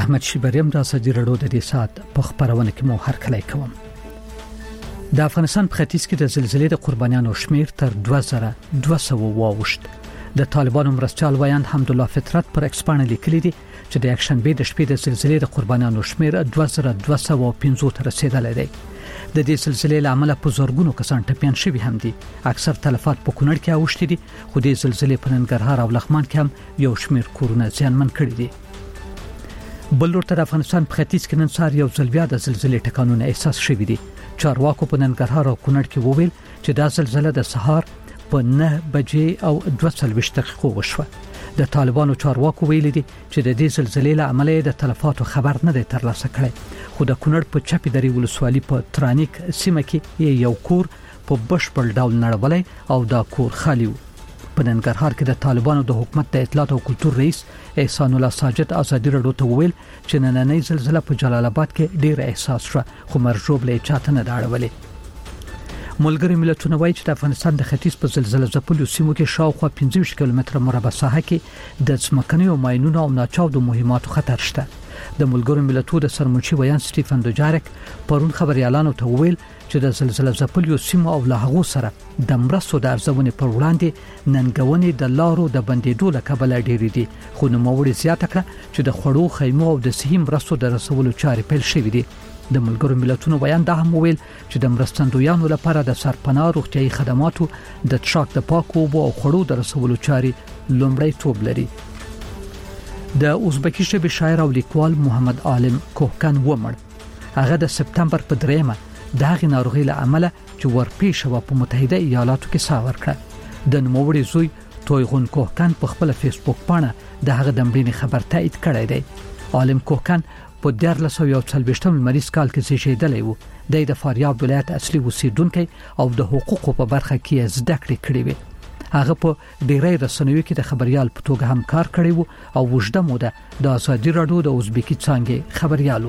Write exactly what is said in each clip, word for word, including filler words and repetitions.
احمد شیبریم را سجی رډو د دې سات په خبرونه کې مو هر کله کوم. د افغانستان په ختیځ کې د زلزلې د قربانیانو شمیر تر دوه زره دوه سوه واوښت. د طالبانو مرستيال ویاند حمدالله فطرت پر ایکس باندې لیکلي دي چې د اکشنبې د شپې د زلزلې د قربانیانو شمیر دوه زره دوه سوه پنځه ته رسیدلی دی. د دې زلزلې لامل په زورګونو کسان ټپيان شوي هم دي. اکثر تلفات په کونړ کې اوښتي دي، خو د زلزلې په ننګرهار او لغمان کې هم یو شمیر کورونه زیانمن کړي دي. بل ورته د افغانستان په ختیځ کې نن سهار یو ځل بیا د زلزلې ټکانونه احساس شوي دي. چارواکو په ننګرهار او کونړ کې وویل چې دا زلزلہ د سهار په نه بجې او دوه څلوېښت دقیقو وشوه. د طالبانو چارواکو ویلي دي چې د دې زلزلې له امله د تلفاتو خبر نه دی ترلاسه کړی، خو د کونړ په چپی درې ولسوالۍ په ترانیک سیمه کې یو کور په بشپړ ډول نړولای او دا کور خالی و. په ننګرهار کې د طالبانو د حکومت د اطلاعات او کلتور رئیس احسان الله ساجد ازادي رادیو ته ویل چې نننۍ زلزلہ په جلال آباد کې ډیر احساس شو، خو مرجوب له چاته نه داړولې. ملګری ملتونه وایي چې د افغانستان د ختیځ په زلزلہ ځپلو سیمو کې شاوخوا پنځه ویشت کیلومتره مربع ساحه کې د ځمکنیو ماینونو او ناچاودو مهماتو خطر شته. د ملګرو ملتونو د سرمنشي ویان سټیفن دوجارک پرون خبريالانو ته ویل چې د زلزلہ ځپلو سیمو او له هغو سره د مرستو د ارزونې پر وړاندې ننګونې د لارو د بندیدو له کبله ډېرې دي، خو نوموړي زیاته کړه چې د خړو خیمو او د صحي مرستو د رسولو چارې پیل شوې دي. د ملګرو ملتونو بیان دا هم ویل چې د مرستندویانو لپاره د سرپناه روغتيایي خدماتو د ټراک د پاکو اوبو او خړو د رسولو چارې لومړی توب لري. د ازبکی ژبې شاعر او لیکوال محمد عالم کوهکن ومړ. هغه د سپتمبر په دریمه د هغې ناروغۍ له امله چې ورپېښه وه په متحده ایالاتو کې ساه ورکړه. د نوموړي زوی تویغون کوهکن په خپل فیسبوک باندې د هغه د مړینې خبر تایید کړی دی. عالم کوهکن په دیارلس سوه یو څلوېښتم لمریز کال کې زیږېدلی و. د د فاریاب ولایت اصلي اوسیدونکی او د حقوقو په برخه کې زده کړې کړې وې. هغه په ډیری رسنیو کې د خبريال په توګه هم کار کړی و او وژده موده د ازادي رادیو د ازبکی څانګې خبريالو.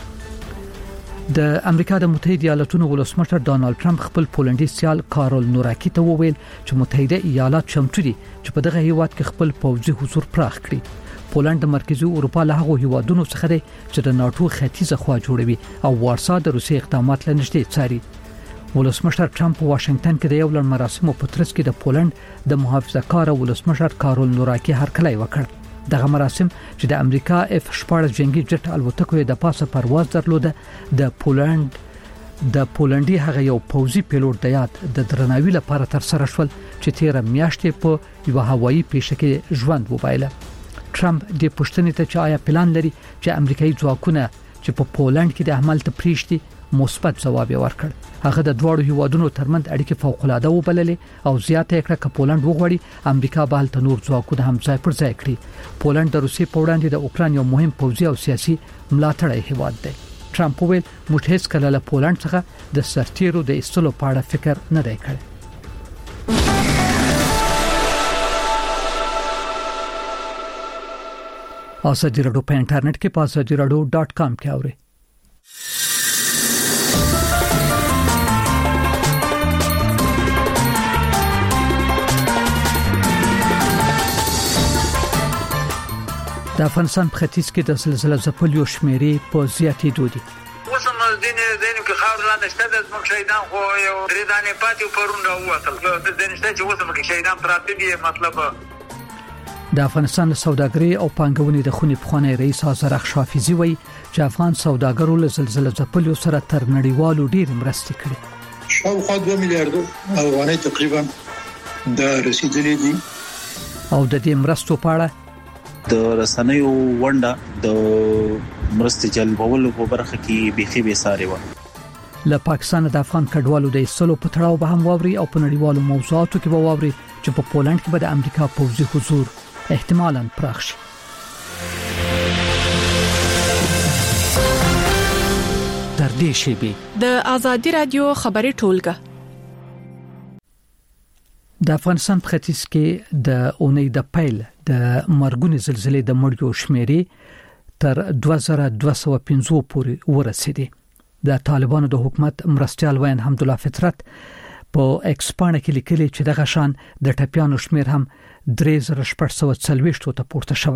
د امریکا د متحده ایالاتونو ولسمشر ډانلډ ټرمپ خپل پولنډي سیال کارول نوراکی ته وویل چې متحده ایالات چمتو دي چې په دغه هیواد کې خپل پوځي حضور پراخ کړي. پولند د مرکزی اروپا له هغو هیوادونو څخه دی چې د ناتو ختیځه خوا جوړوي او وارسا د روسي اقدامات لنیږدې څاري. ولسمشر ټرمپ په واشنگټن کې د یو لړ مراسمو په ترڅ کې د پولند د محافظه کار ولسمشر کارول نوراکی هرکلی وکړ. دغه مراسم چې د امریکا اف شپاړس جنگي جټ الوتکو د پاسه پرواز درلوده د پولند د پولندي هغه یو پوځي پیلوټ د یاد د درناوي لپاره تر سره شول چې تیر میاشتې په یو هوایي پیښه کې ژوند وبایله. ټرمپ د پښتنې ته چې آیا پلان لري چې امریکایي ځواکونه چې په پولند کې د عمل ته پریشتي مثبت ځواب ورکړ. هغه د دوه هیوادونو ترمنځ اړیکې فوق العاده وبللې او زیاته کړه چې پولند وغوړي امریکا به هلته نور ځواکونه هم ځای پر ځای کړي. پولند د روسیې په وړاندې د اوکران یو مهم پوځي او سیاسي ملاتړی هیواد دی. ټرمپ وویل موږ هیڅ کله له پولند څخه د سرتیرو د ایستلو په اړه فکر نه دی کړی. ازادي رادیو په انټرنیټ کې په ازادي رادیو ډاټ کام کې اورئ. د افغانستان په ختیځ کې د زلزلې ځپلو شمیرې په زیاتېدو دي. اوس هم دین دین کې خاور لاندې شته د زموږ شهیدان خو یو درې دانې پاتې پرون راووتل. د دې نشته چې اوس هم کې شهیدان پراته دي. مطلب د افغانستان سوداګري او پانګونې د خونې پخوانی رئیس حاضر خشافیزي وایي چې افغان سوداګرو له زلزلې ځپلو سره تر نړیوالو ډېر مرستې کړې. شاوخوا دوه میلیارډ افغانۍ تقریبا د رسیدلې دي او د دې مرستو په اړه د رسنیو ونډه د مرستې جلبولو په برخه کې بيخي به ساري و. له پاکستان د افغان کډوالو د ایستلو په تړاو به هم واوري او په نړیوالو موضوعاتو کې به واوري چې په پولند کې به د امریکا پوځي حضور احتمالاً پراخ شي. تر دې شی د ازادي رادیو خبري ټولګه د افغانستان په ختیځ کې د اونۍ د پیل د مرګونې زلزلې د مړیو شمیرې تر دوه زره دوه سوه پنځه پورې ورسېدې. د طالبانو د حکومت مرستيال ویاند حمدالله فطرت په ایکس باندې کې لیکلي چې دغه شان د ټپيانو شمیر هم درې زره شپږ سوه څلوېښت ته پورته شوی دی.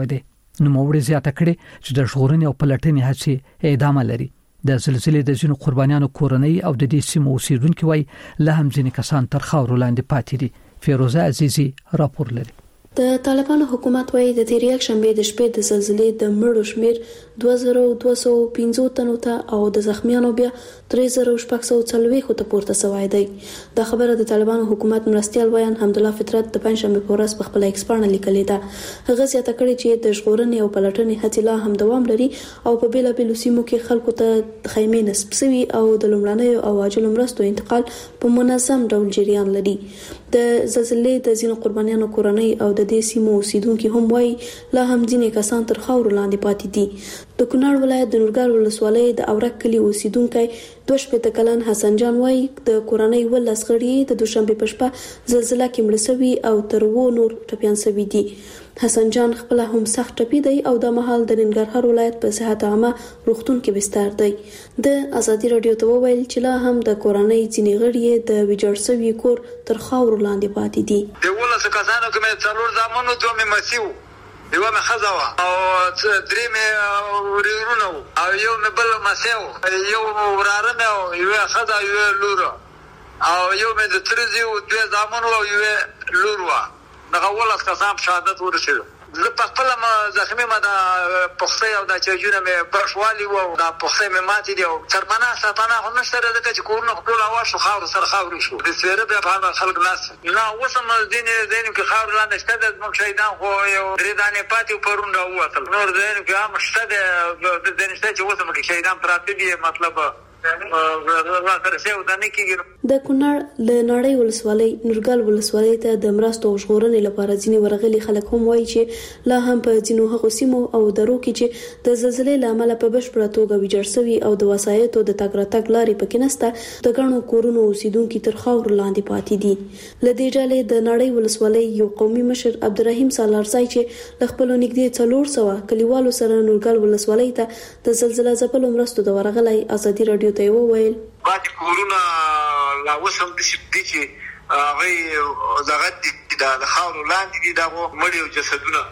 نو موري زیاته کړي چې د ژغورنې او پلټنې هڅې ادامه لري. د زلزلې د ځینو قربانیانو کورنۍ او د دې سیمو اوسیدونکو وای له هم ځینې کسان تر خاورو لاندې پاتې دي. فیروزه عزیزی راپور لري. د طالبانو حکومت وايي د تیر یک شنبه د شپې د زلزلې د مړو شمیر دوه زره دوه سوه پنځه تنو ته او د زخمیانو بیا درې زره شپږ سوه څلوېښت ته پورته شوی دی. د خبره د طالبانو حکومت مرستيال ویان حمدالله فطرت د پنځشنبه په ورځ په خپل ایکس باندې لیکلې ده. هغه زیاته کړې چې د ژغورنې او پلټنې هڅې لا هم دوام لري او په بیلا بیلو سیمو کې خلکو ته خیمې نصب شوي او د لومړنیو او عاجلو مرستو انتقال په منظم ډول جریان لري. د زلزلې د ځینو قربانیانو کورنۍ او د دې سیمو اوسیدونکو هم وایي لا هم ځینې کسان تر خاورو لاندې پاتې دي. د کونړ ولایت د نورګل ولسوالۍ د اورک کلی اوسیدونکو دوه شپږ کلن حسن جان وایي د کورنۍ ولس غړي د دوشنبه په شپه زلزلہ کې مړ شوي او تر و نور ټپيان شوي دي. حسن جان خپل هم سخت ټپي دی او د مهال د ننګرهار ولایت په صحت عامه روغتون کې بستر دی. د ازادي رادیو ته وویل چې لا هم د کورنۍ ځینې غړي د ویجاړ شوي کور تر خاورو لاندې پاتې دي. د ولس کسانو کې څلور زامنو دوه مې مسیو یو مې خزاوه او درې مې ورورونه او یو مې بل مسیو یو وراره مې او یو خزا یو لور او یو مې د ترزي او دوه زامنو او یو لور وا دغه ولس کسان شهادت ورسېدو. زه په خپل ما زخمي ما د پخې او د چاجونه مې برښوالي او د پخې مې ماتې دی او ترمنه ساتنه هم نشته د چې کورونه خپل اوا شو خاور سره خاور شو د سویره په هغه خلک ناس نه وسم دین دین کې خاور لاندې شته د موږ شهیدان خو یو ریدانې پاتې پرون راووتل نور دین کې هم شته د دین شته چې وسم کې شهیدان پراته دي مطلب د کونړ له نړۍ ولسوالۍ نورګل ولسوالۍ ته د مرستو ژغورنې لپاره ځینې ورغلي خلک هم وایي چې لا هم په ځینو هغو سیمو او درو کې چې د زلزلې له امله په بشپړه توګه ویجاړ شوي او د وسایطو د تګ راتګ لارې پکې نشته د ګڼو کورونو اوسیدونکو تر خاورو لاندې پاتې دي. له دې ډلې د نړۍ ولسوالۍ یو قومي مشر عبدالرحیم سالارزی چې له خپل نږدې څلور سوه کلیوالو سره نورګل ولسوالۍ ته د زلزلې ځپلو مرستو د ورغلي ازادي رادیو ته وویل باید کورونا لا وسم د شپې چې هغه زغت د خاورو لاندې دي دغه مړي او جسدونه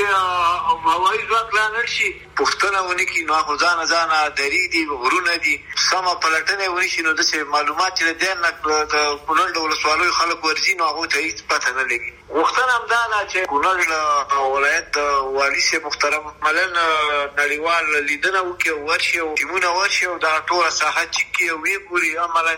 چې هوایي ځواک لا نشي پښتنه ونی کی نو خو ځان ځان درې دي غرونه دي سم پلټنه ونی شي نو د معلومات چې د نه د کونړ د ولسوالۍ خلک ورزي نو هغه ته هیڅ پته نه لګي. وختونه هم دا چې کونړ ولایت والی سي محترم ملن نړیوال لیدنه وکي ورشي او ټیمونه ورشي او دا ټول ساحه چې وی ګوري عملاً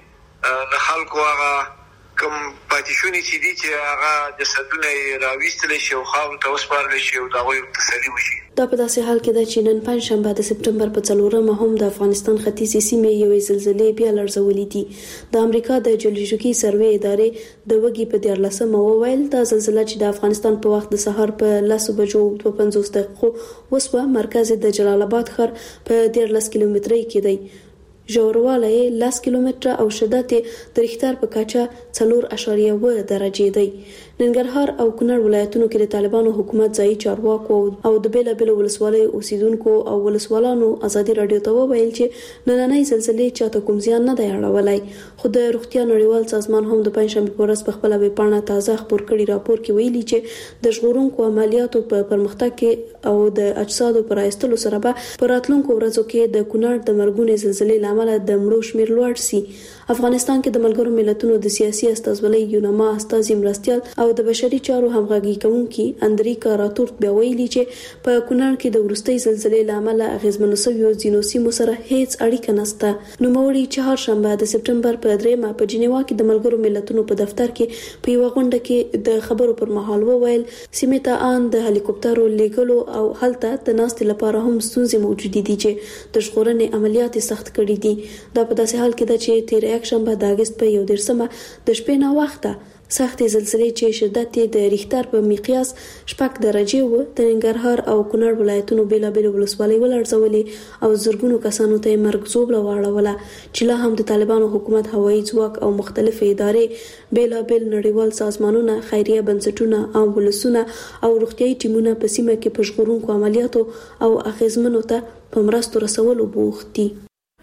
چې د خلکو هغه کوم پاتیشونی چې دي چې هغه جسدونه راويستل شي او خاور ته وسپارل شي او دا غوي تسلي وشي. دا په داسې حال کې ده چې نن پنځشنبه د سپټمبر په څلورمه هم د افغانستان ختیځې سیمې یوې زلزلې بیا لړزولې دي. د امریکا د جیولوژیکي سروې ادارې د وګي په دیارلسمه وویل دا زلزلہ چې د افغانستان په وخت د سهار په لسو بجو دوه پنځوس دقیقو وسوه مرکز د جلال آباد ښار په دیارلس کیلومترۍ کې دی. ژوروالی لس کیلومتره او شدت د ریختر په کچه څلور اعشاریه اووه درجې دی. ننګرهار او کونړ ولایتونو کې د طالبانو حکومت ځایي چارواکو او د بیلابیلو ولسوالۍ اوسیدونکو او ولسوالانو ازادي رادیو ته وویل چې نننۍ زلزلې چاته کوم زیان نه دی اړولی. خو د روغتیا نړیوال سازمان هم د پنځشنبه په ورځ په خپله ویبپاڼه تازه خپور کړي راپور کې ویلي چې د ژغورونکو عملیاتو په پرمختګ کې او د اجسادو پر ایستلو سره به په راتلونکو ورځو کې د کونړ د مرګونې زلزلې له امله د مړو شمیر لوړ شي. افغانستان کې د ملګرو ملتونو د سیاسي استازولۍ یونما استازي مرستيال او د بشري چارو همغږي کوونکي اندریکا راتورت بیا ویلي چې په کونړ کې د ورستۍ زلزلې له امله اغیزمنو شویو ځینو سیمو سره هیڅ اړیکه نشته. نوموړي چهارشنبه د سپټمبر په دریمه په جنیوا کې د ملګرو ملتونو په دفتر کې په یو غونډه کې د خبرو پر مهال وویل سیمه ته ان د هلیکوپټرو لیږلو او هلته د ناستې لپاره هم ستونزې موجود دي چې د ژغورنې عملیات سخت کړي دي. دا په داسې حال کې ده چې تیر یک شنبه د اگست په یو دېرشمه د شپې نه وخته سختې زلزلې چې شدت د ریختر په مقیاس شپږ درجې و د ننګرهار او کونړ ولایتونو بیلابیل ولسوالۍ ولړزولې او زرګونو کسانو ته مرګ ژوبله واړوله چې لا هم د طالبانو حکومت هوایي ځواک او مختلفې ادارې بیلابیل نړیوال سازمانونه خیریه بنسټونه او ولسونه او روغتیايي ټیمونه په سیمه کې په ژغورونکو عملیاتو او اغیزمنو ته په مرستو رسولو بوخت دي.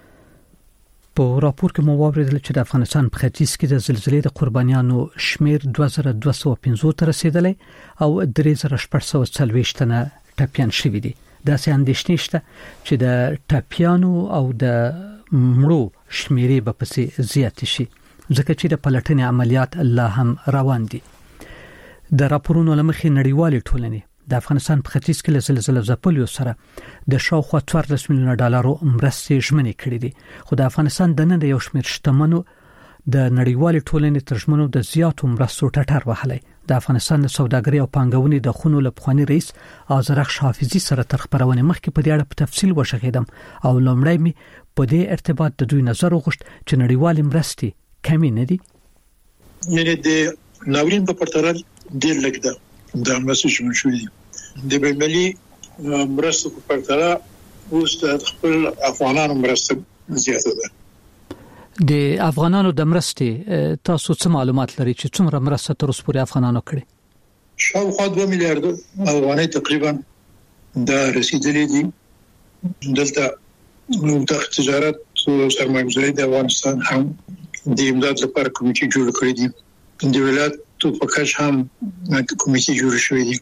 په راپور کې مو واوریدل چې د افغانستان په ختیځ کې د زلزلې د قربانیانو شمیر دوه زره دوه سوه پنځه ته رسیدلی او درې زره شپږ سوه څلوېښت تنه ټپيان شوي دي. دا سه اندېښنې شته چې د ټپيانو او د مړو شمیرې به پسې زیات شي ځکه چې د پلټنې عملیات الله هم روان دي. د راپورونو لمخې نړیوالې ټولنې د افغانستان په ختیځ کې له زلزلې ځپلو سره د شاوخوا څوارلس میلیونه ډالرو مرستې ژمنې کړې دي، خو د افغانستان د نن یو شمېر شتمنو د نړیوالې ټولنې ترجمنو د زیاتو مرستو ټټر وهلې. د افغانستان د سوداګرۍ او پانګونې د خونو له پخوانی رئیس آذرخش حافظي سره تر خبرونه مخکې په دې اړه په تفصیل وشغیدم او لومړی می په دې ارتباط د دوی نظر وغوښت چې نړیوالې مرستې کمی نه دي. یعنی د ناورین په پرتله ډېر لږ ده د مرستې شمول شوې دي. د بین‌المللي مرستو په پرتله اوس د خپل افغانانو مرسته زیاته ده. د افغانانو د مرستې تاسو څه معلومات لرئ چې څومره مرسته تر اوسه پورې افغانانو کړې؟ شاوخوا دوه میلیارډ افغانۍ تقریبا د رسیدلې دي. دلته د تجارت او سرمایه‌گذاري د افغانستان هم د امداد لپاره کمیټې جوړ کړې دي. د ولایتو په کچه هم کمیټې جوړ شوې دي.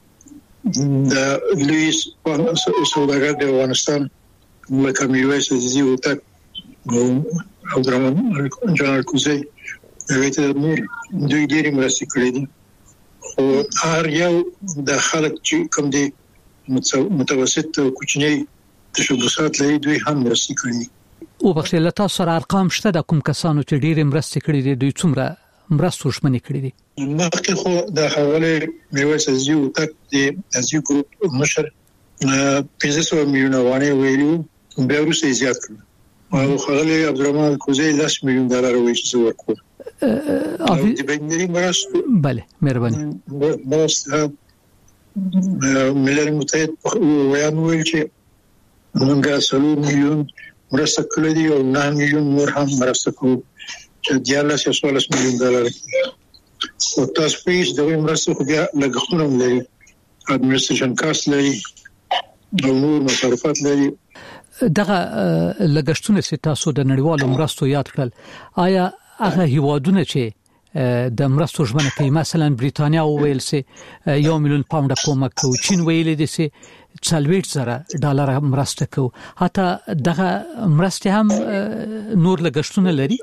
د لویس سوداګر د افغانستان لکه میرویس عزیزي او تک او درمان جنرال کوزي هغه ته نور دوی ډېری مرستې کړې دي. خو هر یو د خلک چې کوم دي متوسط او کوچنی تشبثات لري دوی هم مرستې کړې. او بخښه لته سره ارقام شته د کوم کسانو چې ډېری مرستې کړې دي دوی څومره مرستو ژمنې کړې دي؟ مخکې خو د حواله میرویس عزیزي او تک د عزیزي ګروپ مشر پنځه سوه میلیونه وانه ویلو بیا وروسته زیات کړ او خغلی عبدالرحمن کوزی لاس میلیون ډالر وایي ورکو. او د بین‌المللي مرستو بله مهرباني مرستو ملل متحد ویان ویل چې موږ څلور میلیون مرسته کړې دي او نه میلیون نور هم مرسته کوو چې دیارلس یا څوارلس میلیون ډالر. او تاسو پیښ د مرستو خو بیا لګښتونه لري، اډمنسټریشن کاست لري او نور مصارفات لري. دغه لګښتونه چې تاسو د نړیوالو مرستو یاد کړل، آیا هغه هیوادونه چې د مرستو ژمنه کوي مثلا بریتانیا او ویلز یو میلیون پاونډ کومک کوي، چین ویل دي چې څلوېښت زره ډالر مرسته کوي، حتی دغه مرستې هم نور لګښتونه لري.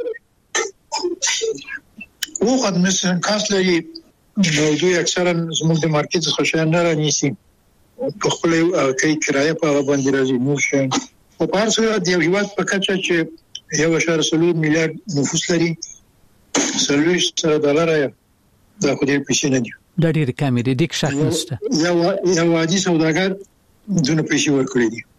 او اډمنسټریشن کاست لري نو دوی اکثرا زموږ د مارکیټ څخه شي نه رانیسي په خپل کوي کرایه په باندې راځي نور شي. په پاره سره د یو هیواد په کچه چې یو اشاره څلور میلیارډ نفوس لري څلوېښت ډالر دا خو ډېر پیسې نه دي. دا ډېر کم دي، د شک نشته. یو یو عادي سوداګر دونه پیسې ورکړي دي.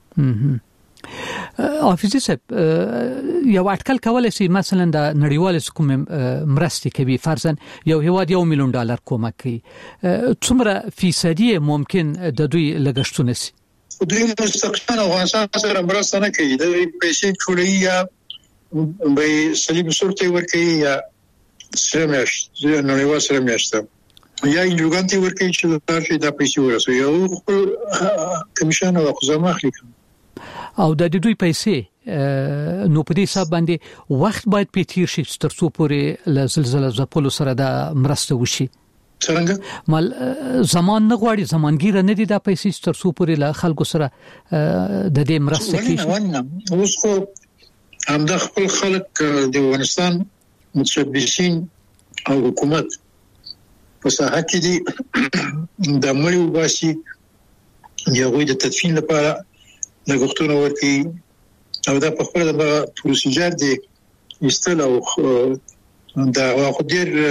حافظي صاحب یو اټکل کولای شي مثلا د نړیوال حکومت مرستې کوي فرضاً یو هیواد یو میلیون ډالر کومک کوي، څومره فیصدي ممکن د دوی لګښتونه سي؟ دوی مستقیما افغانستان سره مرسته نه کوي، د پیسې ټولې یا به صلیب صورت ورکوي یا سره میاشت نړیوال سره میاشت یا انجوګان ته ورکوي چې دا د پیسې ورسوي یو خپل کمیشن او خزانه اخلي. او د دوی پیسې نو په دې حساب باندې وخت باید په تیر شي تر څو پورې له زلزلې ځپلو سره د مرسته وشي. څنګه مال زمان نه غواړي، زمانګیر نه دي د پیسې تر څو پورې له خلکو سره د دې مرسته کیږي. اوس خو هم د خپل خلک د افغانستان متشبثین او حکومت په ساحه کې دي د مړو باسي یو د تدفین لپاره لګښتونه ورکړي او دا په خپل د پروسیجر دی استل او دا خو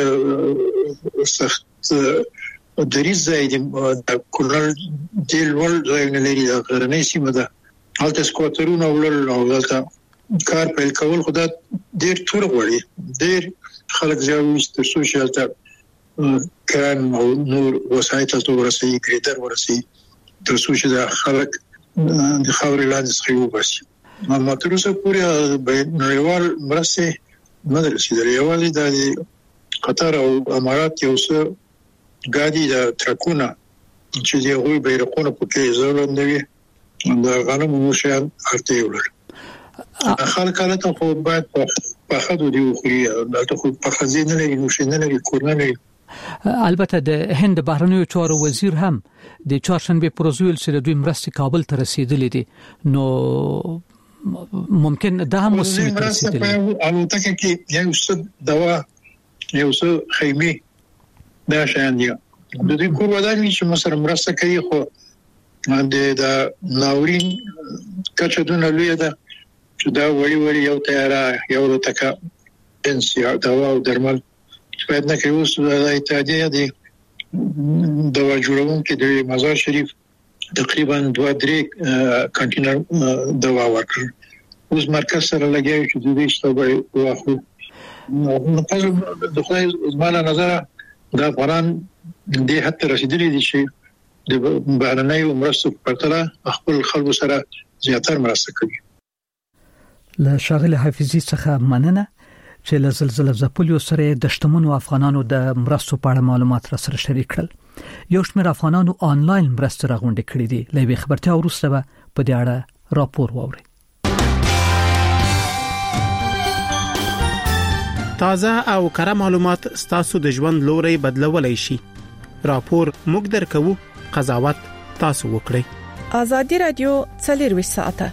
ډېر سخت دریز ځای دی د کورنل ډېر لوړ ځایونه لري د غرنۍ سیمه ده هلته سکواټرونه وړل او دلته کار پیل کول خو دا ډېر تور غواړي، ډېر خلک ځای تر څو چې هلته کران او نور وسایط ته ورسوي، ګریډر ورسوي تر څو چې دا خلک د خاورې لاندې څخه وباسي. ما تر اوسه پورې نړیوال مرستې نه رسیدلې. یوازې د قطر او امارات یو څه ګاډي د ترکونه چې د هغوی بیرقونه پکې ځوړندوي د غنمو نور شیان هلته وړل. خلک هلته خو باید پخه ډوډۍ وخوري، هلته خو پخه ځای نه لري، نور شی نه لري، کور نه لري البته د هند بهرنیو چارو وزیر هم د چهارشنبه پروزویل سره دوی مرستې کابل ته رسیدلې دي نو ممکن دا هم وسیله رسیدلې او تکه کې یو څه دوا یو څه خیمه دا شان دي د دې کور ودانې چې مسر مرسته کوي خو د د ناورین کچه دونه لوی ده چې دا وړي وړي یو تیاره یو تکه انسیا دوا او درمل باید نه کوي اوس د اتحادیه دی دوا جوړونکو د مزار شریف تقریبا دوه درې کنټینر دوا ورکړ اوس مرکز سره لګیږي چې د دې شته واخلو نو په د خلای زمانه نظر دا افغانان د حتی رسیدلي دي چې د بهرنۍ مرستو په پرتله خپل خلکو سره زیاتره مرسته کوي. له شاغل حافظي څخه مننه چې له زلزلې ځپلو سره د شتمنو افغانانو د مرستو په اړه معلومات را سره شریک کړل. یو شمېر افغانانو آنلاین مرستې راغونډې کړې دي. له وی خبرتیا وروسته به په دې اړه راپور واوري. تازه او کره معلومات ستاسو د ژوند لوري بدلولای شي. راپور موږ درکو، قضاوت تاسو وکړئ. آزادي رادیو څلور ساعته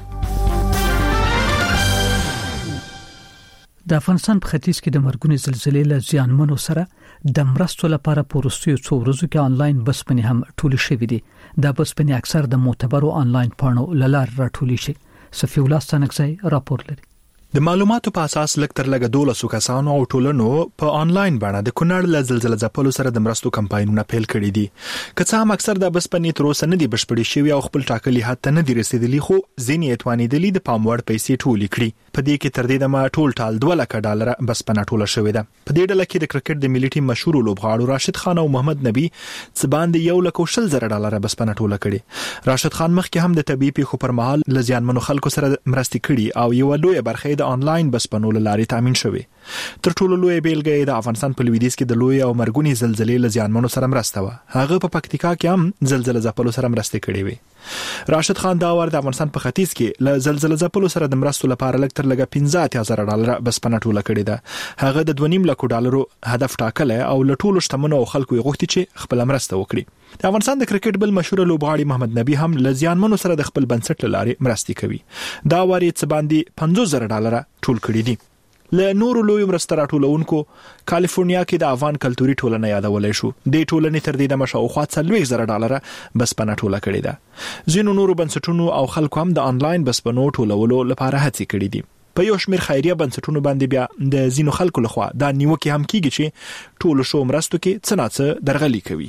د افغانستان په ختیځ کې د مرګونې زلزلې له زیانمنو سره د مرستو لپاره پروستیو څو ورځو کې آنلاین بسپنې هم ټول شوې دي. د بسپنې اکثر د معتبرو آنلاین پاڼو لار راټولې شي. صفی الله ستانکزی راپور لري. د معلوماتو په اساس لک تر لګ دولسو کسانو او ټولنو په آنلاین باندې د کونړ له زلزلې ځپلو سره د مرستو کمپاینونه پیل کړي دي. که څه هم اکثر د بسپنې تر اوسه نه دي بشپړې شوی او خپل ټاکلي حد ته نه دي رسیدلي خو ځینې اتوانېدلي د پاموړ پیسې ټولې کړي. په دې کې تر دې دمه ټول ټال دوه لک ډالر بسپنه ټوله شوې ده. په دې ډله کې د کرکټ د ملي ټیم مشهور لوبغاړو راشد خان او محمد نبی څه باندې یو لک او شل زره ډالر بسپنه ټوله کړي. راشد خان مخکې هم د طبيعي پیښو پر مهال لزیانمنو خلکو سره مرستې کړي او یو لوی برخه د آنلاین بسپنو لارې تامین شوی. تر ټولو لوی بیلګه د افغانستان په لویدیځ کې د لوی او مرګونی زلزلې لزیانمنو سره مرسته و. هغه په پکتیکا کې هم زلزلې ځپلو سره مرسته کړې وي. راشد خان دا ور د افغانستان په ختیځ کې له زلزلې ځپلو سره د مرستو لپاره لک تر لګ پنځه اتیا زره ډالر بسپنه ټوله کړې ده. هغه د دوه نیم لک ډالرو هدف ټاکل او له ټولو شتمنو خلکو یې غوښتي چې خپل مرسته وکړي. د افغانستان د کرکټ بل مشهور لوبغاړي محمد نبی هم لزیانمنو سره د خپل بنسټ لاري مرستې کوي. دا وری څه باندې پنځوس زره ډالر ټول کړي دي. له نورو لوی مرسته راټولونکو کالیفورنیا کې د افغان کلتوري ټولنه یادولای شو. د ټولنې تر دې د مشاوخوا څلوېښت زره ډالر بسپنه ټوله کړې ده. ځینو نورو بنسټونو او خلکو هم د آنلاین بسپنو ټولولو لپاره هڅې کړې دي. په یو شمېر خیریه بنسټونو باندې بیا د ځینو خلکو لخوا دا نیوکه هم کیږي چې ټول شو مرستو کې څه نه څه درغلي کوي.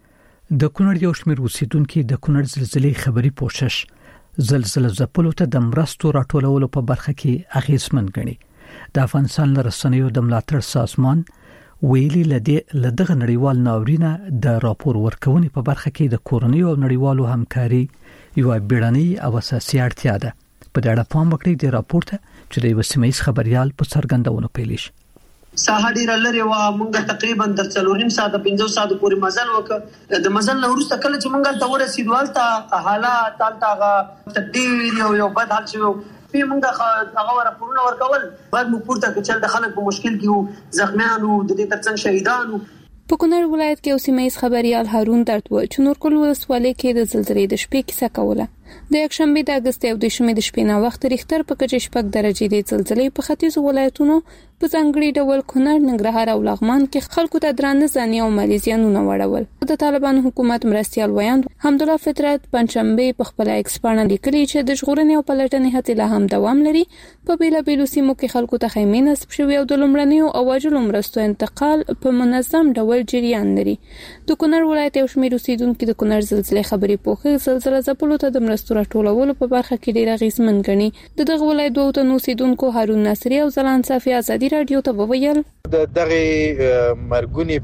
د کونړ یو شمېر اوسیدونکو د کونړ زلزلې خبري پوښښ زلزلې ځپلو ته د مرستو راټولولو په برخه کې اغیزمن ګڼي. د افغانستان لرسنیو د ملاتړ سازمان ویلي لدی لدغه نړیوال ناورینه د راپور ورکونې په برخه کې د کورنۍ او نړیوالو همکاري یو بیړنۍ او اساسي اړتیا ده. په دې اړه پام وکړئ د راپور ته چې د وسیمایي خبريال په څرګندونو پیلیش. ساحه ډیر لري و موږ تقریبا تر څلورم ساعت پنځه ساعت پورې مزل وکړ. د مزل نه وروسته کله چې موږ ته ورسېدوال ته حالات تالتاغه تدبیر یو یو بد حال شو په موږ هغه راپورونه ورکول بعد موږ پورته کچل د خلک په مشکل کې زخمیانو د دې ترڅنګ شهیدانو. په کونړ ولایت کې اوسیمایي خبريال هارون درتو چې نورکل ولسوالۍ کې د زلزلې د شپې کیسه کوله. د یکشنبه د اگست یو د شمې د شپې نه وخت ریختر په کچې شپږ درجې د زلزلې په ختیځ ولایتونو په ځانګړي ډول کونړ، ننګرهار او لغمان کې خلکو ته درانه ځاني او مالي زیانونه وړول. د طالبان حکومت مرستيال ویاند حمدالله فطرت پنځشنبه په خپل ایکس باندې لیکلي چې د ژغورنې او پلټنې هڅې له هم دوام لري. په بیلابیلو سیمو کې خلکو ته خیمې نصب شوي او د لومړنیو اواجلو مرستو انتقال په منظم ډول جریان لري. د کونړ ولایت یو شمېر اوسیدونکو د کونړ زلزلې خبري پوښښ زلزلې ځپلو ته د مرستو راټولولو په برخه کې ډېر اغیزمن ګڼي. د دغه ولایت دوه تنو اوسیدونکو هارون ناصری او زلان صافی ازادي رادیو ته وویل د دغه مرګونی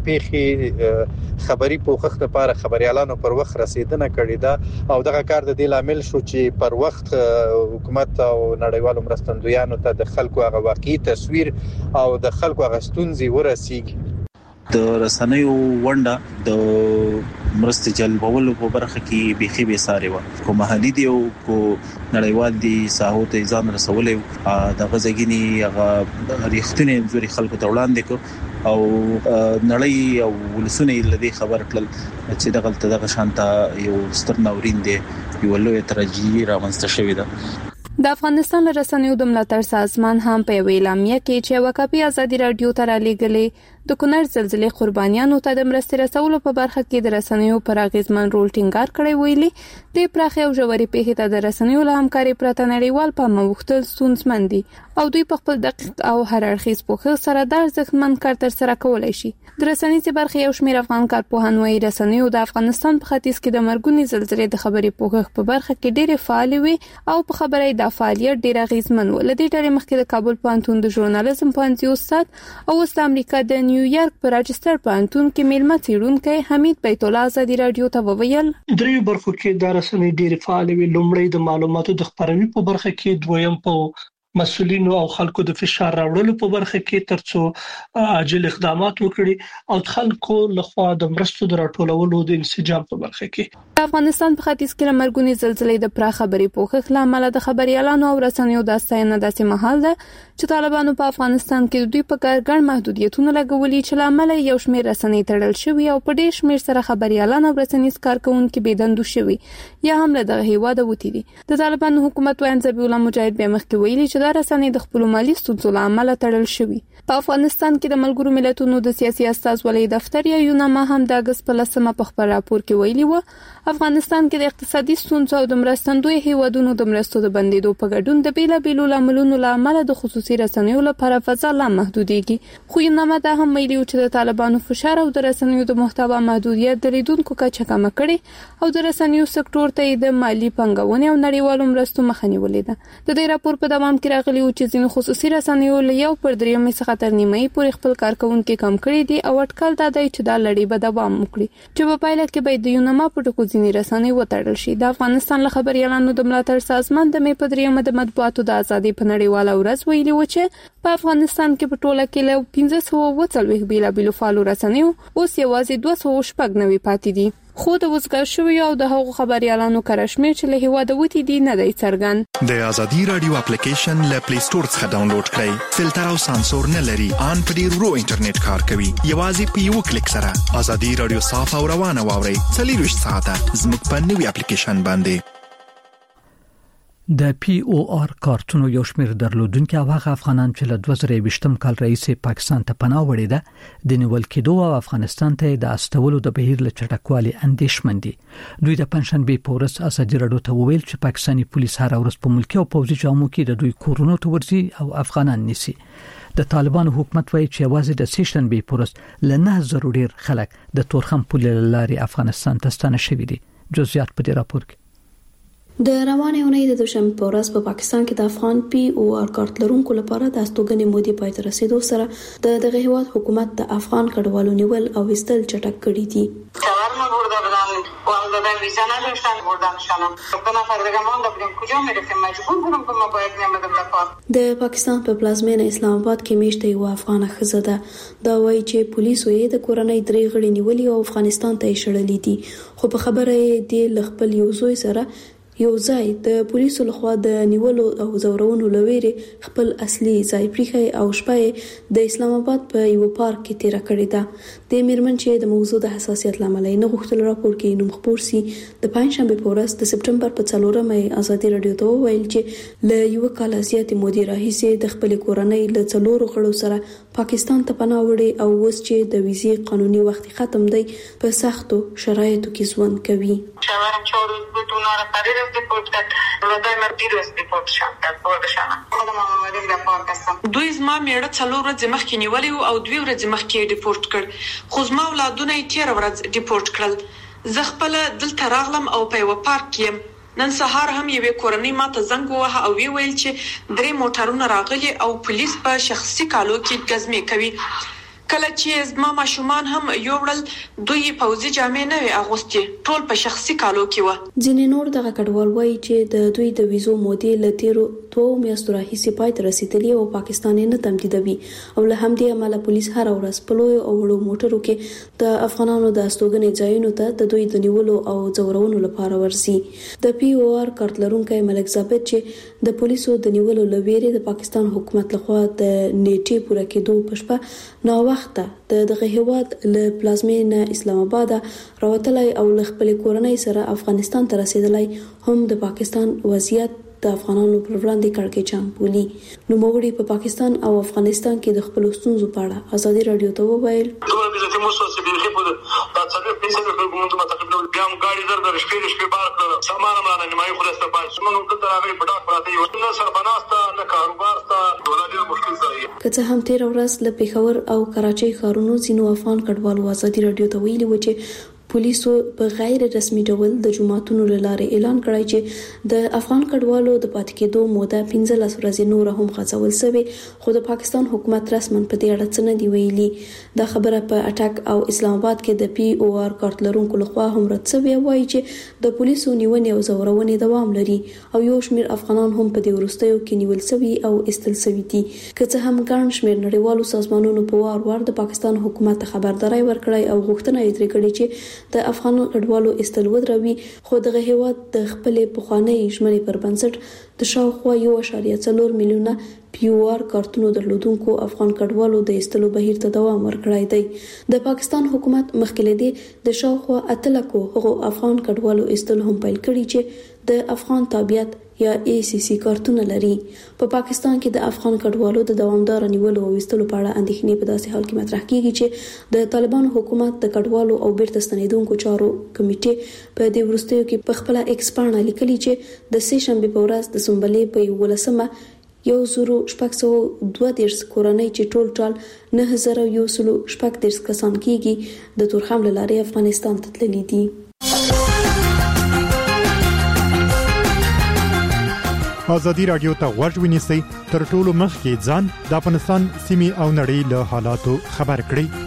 پیخي خبري پوښښ لپاره خبريالانو پر وخت رسیدنه کړې ده او دغه کار د دې لامل شو چې پر وخت حکومت او نړیوالو مرستندویانو ته د خلکو هغه واقعي تصویر او د خلکو هغه ستونزې ورسیږي. د رسنیو ونډه د مرستې جلبولو په برخه کې بيخي به ساري و کو محلي دی او کو نړیوال دي ساحو ته ځان رسولې د غزګینی هغه ریښتینی زوري خلکو ته وړاندې کو او نړۍ او ولسونه لدی خبر کړل چې دغه دغه شانته یو ستر ناورین دی یو لوی ترجیح رامنځته شوې ده. د افغانستان رسنیو د ملاتړ سازمان هم په اعلامیه کې چې وکاپي ازادي رادیو ته رالیږلې د کونړ زلزلې قربانیانو ته د مرستې رسولو په برخه کې د رسنیو پر اغیزمن رول ټینګار کړی ویلي د پراخه او ژورې پیښې ته د رسنیو له همکاري پرته نړیوال په موختل ستونزمن دي او دوی په خپل دقیق او هر اړخیز پوښښ سره د ارزښتمن کار تر سره کولای شي. د رسنیزې برخې یو شمېر افغان کارپوهان وايي رسنیو د افغانستان په ختیځ کې د مرګونې زلزلې د خبرې پوښښ په برخه کې ډېرې فعال وي او په خبرې د فعالیت ډېر اغیزمن و. لدې ډلې مخکې د کابل پوهنتون د ژورنالیزم پوهنځي استاد او اوس د امریکا د نیویارک په راجستر پوهنتون کې میلمه څېړونکی حمید بیت الله ازادي رادیو ته وویل درې برخو کې د رسنۍ ډېر فعال وي. لومړی د معلوماتو د خپرونې په برخه کې، دویم په مسؤلینو او خلکو د فشار راوړلو په برخه کې ترڅو عاجل اقدامات وکړي او خلکو لخوا د مرستو د راټولولو د انسجام په برخه کې. د افغانستان په ختیځ کې مرګونې زلزلې د پراخ خبري پوښښ لامل د خبريالانو او رسنیو د ستاینه داسې محل ده چې طالبانو په افغانستان کې دوی په کار ګڼ محدودیتونه لګولي چې لامل یو شمېر رسنۍ تړل شوی او په ډېر شمېر سره خبريالان او رسنیز کارکونکو بيدندو شوی یا هم له دغه هیواده وتی دي. د طالبانو حکومت وایي ذبیح الله مجاهد به مخکې ویلي چې دا رسنۍ د خپل مالی ستونزو له امله تړل شوی. په افغانستان کې د ملګرو ملتونو د سیاسي استازولۍ دفتر یا یوناما هم د اگست په لسمه په خبر راپور کې ویلي و افغانستان کې د اقتصادي ستونزو او د مرستندوی هیوادونو د مرستو د بندیدو په ګډون د بیلابېلو لاملونو له امله د خصوصي رسنیو لپاره فضا لا محدودېږي. خو یوناما دا هم ویلي چې د طالبانو فشار او د رسنیو د محتوا محدودیت د لیدونکو کچه کمه کړي او د رسنیو سکتور ته د مالی پنګونې او نړیوالو مرستو مخه نیولې ده. د دې راپور په دوام کې راغلي و چې ځینې خصوصي رسنیو له یو پر درېیمې څخه تر نیمایي پورې خپل کارکونکي کم کړي دي او اټکل دا دی چې دا لړۍ به دوام وکړي چې په پایله کې به د یوناما په ټکو ځینې رسنۍ وتړل شي. د افغانستان له خبريالانو د ملاتړ سازمان د مې په درېیمه د مطبوعاتو د ازادۍ په نړیواله ورځ ویلي و چې په افغانستان کې په ټوله کې له پنځه سوه اووه څلوېښت بیلابېلو فعالو رسنیو اوس یوازې دوه سوه شپږ نوي پاتې دي. خو د وزګار شویو او د هغو خبريالانو کرشمیر چې له هیواده وتی دي نه دی څرګند. د ازادي رادیو اپلیکیشن له پلی سٹور څخه ډاونلوډ کړئ. فلټر او سانسور نه لري. ان په ډیر ورو انټرنیټ کار کوي. یوازې په یو کلیک سره ازادي رادیو صاف او روانه واورئ. څلوېښت ساعته زموږ په نوي اپلیکیشن باندې. د پی او آر کارتونو یو شمېر درلودونکو او هغه افغانان چې له دوه زره یوویشتم کال رئیس پاکستان ته پناه وړي ده د نیول کېدو او افغانستان ته د استولو د بهیر له چټکوالي اندېښمن دي. دوی د پنځشنبه په ورځ ازادي رادیو ته وویل چې پاکستاني پولیس هر ورځ په ملکی او پوځي جامو کې د دوی کورونو ته ورځي او افغانان نیسي. د طالبانو حکومت وايي چې یوازې د سیشنبه په ورځ له نه زره ډیر خلک د تورخم پولې لارې افغانستان ته ستانه شوي دي. جزئیات په دې راپور کې. د روانې اونۍ د دوشنبه په ورځ په پاکستان کې د افغان پی او آر کارت لرونکو لپاره د استوګنې مودې پای ته رسیدو سره د دغه هیواد حکومت د افغان کډوالو نیول او وستل چټک کړي دي. د پاکستان په پلازمینه اسلام آباد کې میشته یو افغان ښځه ده. دا وایي چې پولیسو یې د کورنۍ درې غړي نیولي او افغانستان ته یې شړلي دي. خو په خبره یې د خپل یو زوی سره یو ځای د پولیسو لخوا د نیولو او زورونو لويري خپل اصلي ځای پریخي او شپه د اسلام آباد په یو پارک کې تیر کړی ده. د میرمن چې د موضوع د حساسیت لامل نه غوښتل راپور کې نوم خبر سي د پنځشنبه په ورځ د سپټمبر په څلورمه ازادي رادیو ته ویل چې له یو کال زیات مودې راهیسې د خپل کورنۍ له څلورو غړو سره پاکستان ته پناه وړي او اوس چې د ویزې قانوني وخت ختم دی په سختو شرایطو کې ژوند کوي. دوی زما میړه څلور ورځې مخکې نیولې او دوی ورځې مخکې ډیپورت کړ. خو زما اولادونه یې تیر ورځ ډیپورت کړل. زه خپل دلته راغلم او په یو پارک یم. نن سهار هم یو کورنۍ ماته زنګ ووهه او وی ویل چې درې موټرونه راغلي او پولیس په شخصي کالو کې ګزمې کوي. کله چې زما ماشومان هم یو ورل دوی پوځي جامې نه وي اغوستي، ټول په شخصي کالو کې و. ځینې نور دغه کډوال وایي چې د دوی د ویزو مودې له تیرو دوه میاشتو راهیسې پای ته رسیدلی او پاکستان یې نه تمدیدوي او له همدې امله پولیس هر ورځ په لویو او وړو موټرو کې د افغانانو د استوګنې ځایونو ته د دوی د نیولو او ځورونو لپاره ورسي. د پی او آر کارت لرونکي ملک ثابت چې د پولیسو د نیولو لویری د پاکستان حکومت لخوا د نیټې پوره کېدو په شپه نو وخت د دغه هیواد له پلازمینه اسلام آباد راوتلای او له خپل کورنۍ سره افغانستان ته رسیدلای هم د پاکستان وضعیت د افغانانو پر وړاندې کړکېچن بولي. نو موږ په پاکستان او افغانستان کې د خپل ستونزو په اړه ازادي رادیو ته وویل که څه هم تیر ورځ له پیښور او کراچۍ ښارونو ځینو افغان کډوالو ازادي رادیو ته ویلي و چې پولیسو په غیر رسمي ډول د جماعتونو لاره اعلان کړی چې د افغان کډوالو د پاتې کېدو موده پنځلس ورځې نور هم غځول شوی، خو د پاکستان حکومت رسمن په دې اړه څه نه دی ویلي. دا خبره په اټک او اسلام آباد کې د پی او آر کارت لرونکو لخوا هم رد شوی وایي چې د پولیسو نیونې او زورونې دوام لري او یو شمېر افغانان هم په دې وروستیو کې نیول شوی او استل شوی دي. که څه هم ګڼ شمېر نړیوالو سازمانونو په وار وار د پاکستان حکومت خبرداري ورکړی او غوښتنه یې ترې کړې چې د افغان کډوالو استل ودروي، خو دغه هیواد د خپل پخوانی ژمنې پر بنسټ د شاوخوا یو اعشاریه څلور میلیونه پی او آر کارتونو درلودونکو افغان کډوالو د استلو بهیر ته دوام ورکړی دی. د پاکستان حکومت مخکې لدی د شاوخوا اتلکو هغو افغان کډوالو استل هم پیل کړی چې د افغان تابعیت یا ای سی سی کارتونه لري. په پا پاکستان کې د افغان کډوالو د دوامدار نیولو او وستلو په اړه اندېښنې په داسې حال کې مطرح کیږي چې د طالبانو حکومت د کډوالو او بیرته ستنیدونکو چارو کمیټې په دې وروستیو کې په خپل ایکس پاڼه لیکلي چې د سه شنبه په ورځ د سنبلې په یولسمه یو زرو شپږ سوه دوه دېرش کورنۍ چې ټول ټال نه زره یو سلو شپږ دېرش کسان کېږي د تورخم له لارې افغانستان ته تللي دي. ازادي رادیو ته غوږ ونیسئ تر ټولو مخکې ځان د افغانستان سیمې او نړۍ له حالاتو خبر کړئ.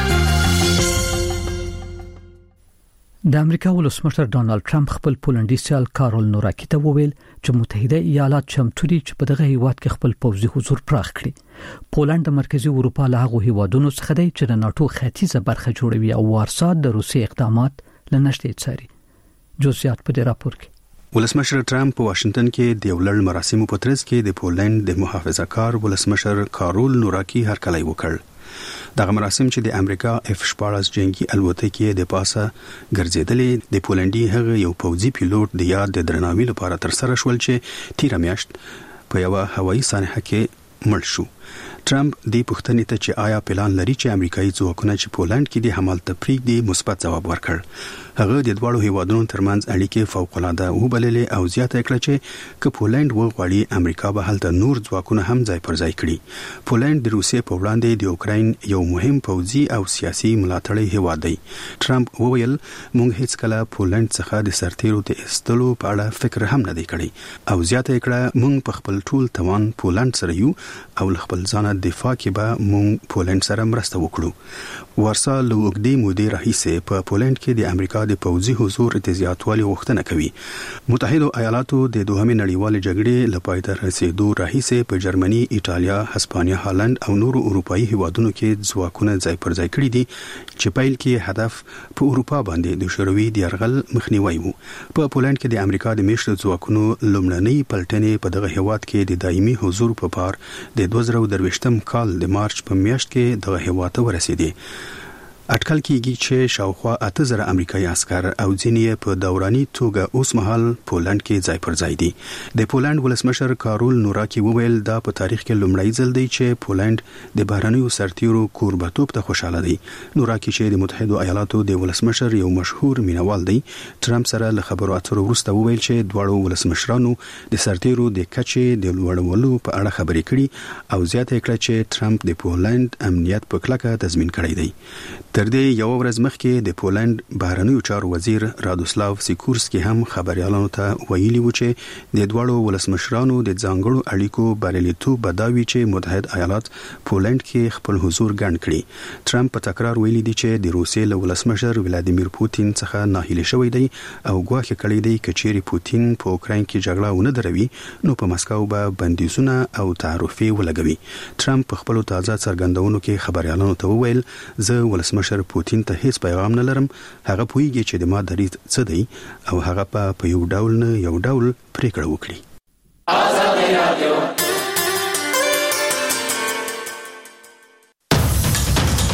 د امریکا ولسمشر ډانلډ ټرمپ خپل پولنډي سیال کارول نوراکي ته وویل چې متحده ایالات چمتو دي چې په دغه هیواد کې خپل پوځي حضور پراخ کړي. پولند د مرکزی اروپا له هغو هیوادونو څخه دی چې د ناتو ختیځه برخه جوړوي او وارسا د روسي اقدامات لنشته څاري. جزئیات په دې راپور کې. ولسمشر ټرمپ په واشنگټن کې د ولړ مراسمو په ترڅ کې د پولند د محافظه‌کار ولسمشر کارول نوراکي هرکلی وکړ. دغه مراسم چې د امریکا اف شپاړس جنگي الوتکې د پاسه ګرځیدلې د پولندي هغه یو پوځي پیلوټ د یاد د درناوي لپاره تر سره شول چې تیر میاشت په یو هوایي سانحه کې مړ شو. ټرمپ د پښتنې ته چې آیا پلان لري چې امریکایي ځواکونه چې پولند کې د حمل تفریق دی مثبت ځواب ورکړ. هغه د دوړو هیوادونو ترمنځ اړیکې فوق العاده وبللې او زیاته کړه چې ک پولند وغواړي امریکا به هلته نور ځواکونه هم ځای پر ځای کړي. پولند د روسیې په وړاندې د اوکراین یو مهم پوځي او سیاسي ملاتړی هیواد دی. ټرمپ وویل موږ هیڅ کله پولند څخه د سرتیرو د استلو په اړه فکر هم نه دی کړی او زیاته کړه موږ په خپل ټول توان پولند سره یو او خپل ځان دفاع کې به موږ پولند سره مرسته وکړو. وارسا له اوږدې مودې راهیسې په پولند کې د امریکا د پوځي حضور د زیاتوالي غوښتنه کوي. متحده ایالاتو د دوهمې نړیوالې جګړې له پای ته رسیدو راهیسې په جرمني، ایټالیا، هسپانیا، هالند او نورو اروپایي هیوادونو کې ځواکونه ځای پر ځای کړي دي چې پیل کې هدف په اروپا باندې د شوروي د یرغل مخنیوي وو. په پولند کې د امریکا د میشتو ځواکونو لومړنۍ پلټنې په دغه هیواد کې د دایمي حضور په پار د دوه زره درویشتم کال د مارچ په میاشت کې دغه هیواد ته ورسېدي. اټکل کېږي چې شاوخوا اته زره امریکایي عسكر او ځینې په دوراني توګه اوس مهال پولند کې ځای پر ځای دي. د پولند ولسمشر کارول نوراکي وویل دا په تاریخ کې لومړی ځل دی چې پولند د بهرنیو سرتیرو کوربتوب ته خوشاله دی. نوراکي چې د متحده ایالاتو د ولسمشر یو مشهور مینوال دی، ټرمپ سره له خبرو اترو وروسته وویل چې دواړو ولسمشرانو د سرتیرو د کچې د لوړولو په اړه خبرې کړي او زیاته کړه چې ټرمپ د پولند امنیت په کلکه تضمین کړی دی. تر دې یو ورځ مخکې د پولند بهرنیو چارو وزیر رادوسلاو سیکورسکي هم خبريالانو ته ویلي و چې د دوړو ولسمشرانو د ځانګړو اړیکو بریالیتوب بداوي چې متحد ایالات پولند کې خپل حضور ګڼ کړي. ټرمپ په تکرار ویلي دی چې د روسیې له ولسمشر ولادیمیر پوتین څخه ناهیلی شوی دی او ګواښ کړی دی چې چیرې پوتین په اوکراین کې جګړه ونه دروي نو په مسکو به بندیزونه او تعرفې ولګوي. ټرمپ په خپل تازه څرګندونو کې خبريالانو ته وویل زه ولسمشر مشر پوتین ته هیڅ پیغام نه لرم. هغه پوهیږي چې د ما دریځ څه دی او هغه په یو ډول نه یو ډول پریکړه وکړي.